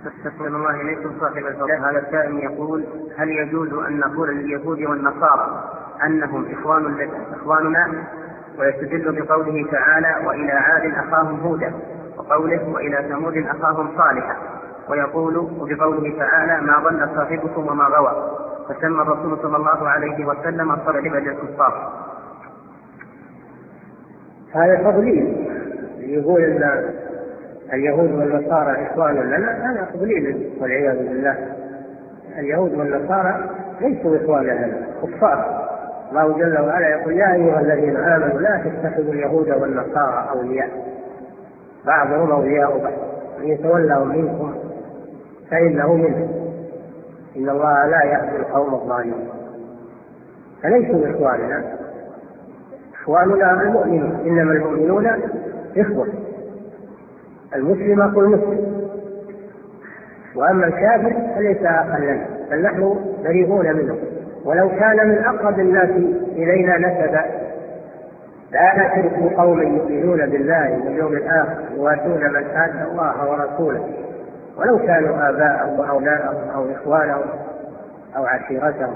أحسن الله إليكم صاحب الفضيلة. هذا السائل يقول: هل يجوز أن نقول لليهود والنصارى أنهم إخواننا، ويستدل بقوله تعالى: وإلى عاد أخاهم هودا، وقوله: وإلى ثمود أخاهم صالحا، وبقوله تعالى: ما ضل صاحبكم وما غوى، فسمى الرسول صلى الله عليه وسلم صاحبا للكفار. هذا تضليل. يقول ان اليهود والنصارى اخوان لنا، هذا تضليل والعياذ بالله. اليهود والنصارى ليسوا اخوانا لنا، كفار. الله جل وعلا يقول: يا ايها الذين امنوا لا تتخذوا اليهود والنصارى اولياء، بعضهم اولياء بعض، من يتولهم منكم فانه منهم، ان الله لا يهدي القوم الظالمين. فليسوا اخواننا. اخواننا المؤمنون، انما المؤمنون اخوه، المسلم اخو المسلم، واما الكافر فليس اخا لنا، بل نحن بريئون منه، ولو كان من اقرب الناس الينا نسبا. لا تتركوا قوما يؤمنون بالله واليوم الاخر يوادون من حاد الله ورسوله ولو كانوا اباءهم واولادهم او اخوانهم او عشيرتهم.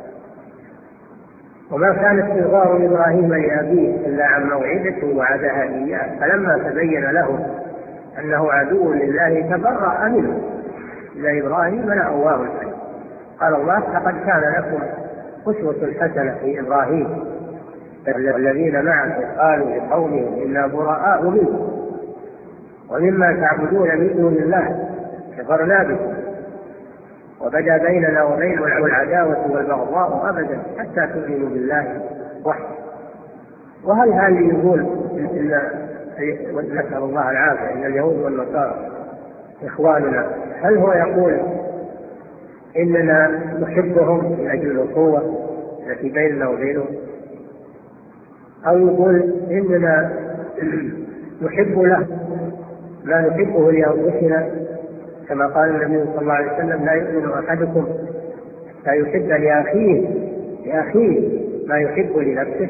وما كان استغفار ابراهيم لابيه الا عن موعده وعدها اياه، فلما تبين له انه عدو لله تبرأ منه، إلا إبراهيم لأواه حليم. قال الله: لقد كان لكم أسوة حسنة في إبراهيم والذين معه قالوا لقومهم إنا براء منكم ومما تعبدون من دون الله كفرنا بكم وبدا بيننا وبينكم العداوة والبغضاء أبدا حتى تؤمنوا بالله وحده. وهل يقول إن نسأل الله العافية إن اليهود والنصارى إخواننا، هل هو يقول إننا نحبهم من أجل الأخوة التي بيننا وبينهم، أو يقول إننا نحب له ما نحبه لأنفسنا، كما قال النبي صلى الله عليه وسلم: لا يؤمن أحدكم حتى يحب لأخيه ما يحب لنفسه.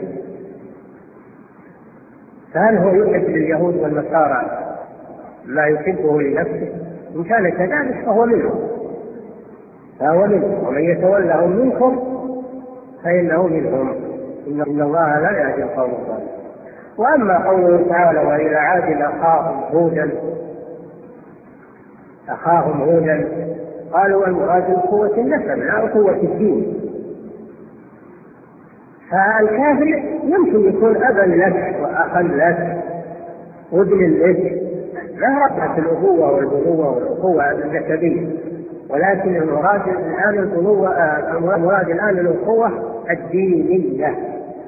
فهل هو يحب لليهود والنصارى ما يحبه لنفسه؟ إن كان كذلك فهو منهم، ومن يتولهم منكم فإنه منهم، إن الله لا يهدي القوم الظالمين. وأما قوله تعالى: وإلى عاد أخاهم هودا، قالوا المراد قوة النسب لا قوة الدين. فالكافر يمكن يكون أبا لك وأخا لك وابن لك، لا ربط الأخوة والبنوة والأخوة النسبية، ولكن المراد الآن الأخوة الدينية.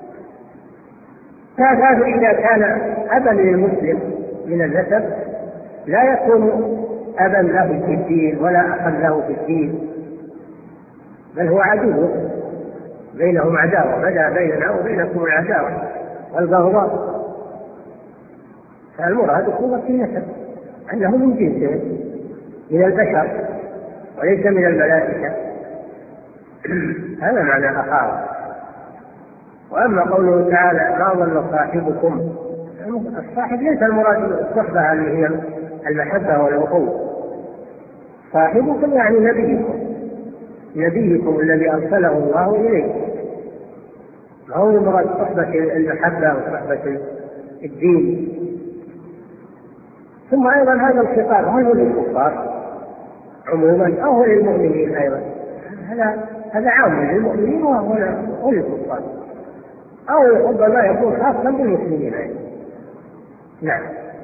فالكافر إذا كان أبا للمسلم من النسب لا يكون أبا له في الدين ولا أخا له في الدين، بل هو عدو، بينهم عداوة، بدا بيننا وبينكم العداوة والبغضاء. فالمراد قوة النسب أنه من جنسه من البشر وليس من الملائكة، هذا معنى أخاه. وأما قوله تعالى: ما ضل صاحبكم، الصاحب ليس المراد الصحبة اللي هي المحبة والأخوة، صاحبكم يعني نبيكم الذي أرسله الله إليكم، ما هو المراد صحبة المحبة وصحبة الدين. ثم أيضا هذا الخطاب هل هو للكفار عموما أو هو للمؤمنين أيضا؟ هذا عام للمؤمنين وهو للكفار، أو ربما يكون خاصا بالمسلمين أيضا. نعم.